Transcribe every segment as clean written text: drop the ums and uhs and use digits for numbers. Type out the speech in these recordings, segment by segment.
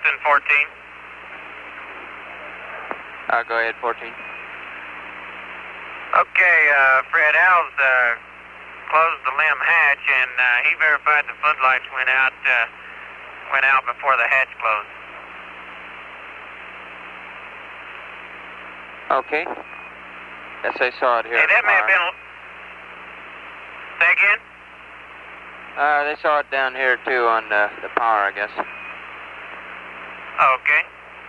Houston 14. Go ahead, 14. Okay, Fred, Al's closed the limb hatch, and he verified the floodlights went out before the hatch closed. Okay. Yes, I saw it here. Hey, that may have been... Say again? They saw it down here, too, on the power, I guess. Okay.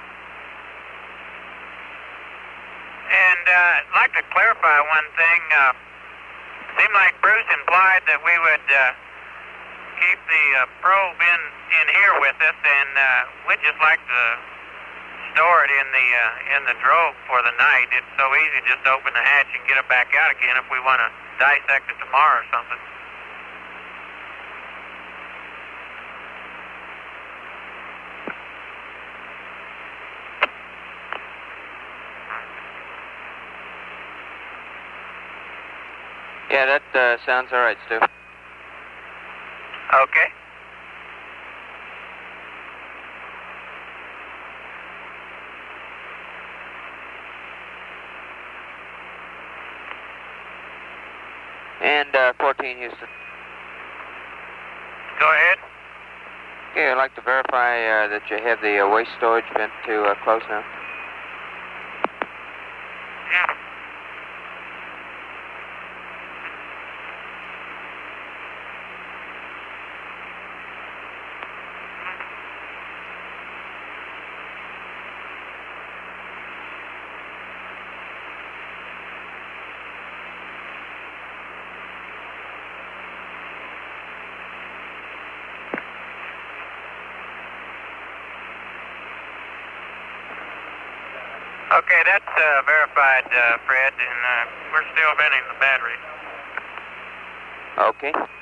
And I'd like to clarify one thing. Seemed like Bruce implied that we would keep the probe in here with us, and we'd just like to store it in the drogue for the night. It's so easy just to open the hatch and get it back out again if we want to dissect it tomorrow or something. Yeah, that sounds all right, Stu. Okay. And 14, Houston. Go ahead. Okay, I'd like to verify that you have the waste storage vent to close now. Yeah. Okay, that's verified, Fred, and we're still venting the batteries. Okay.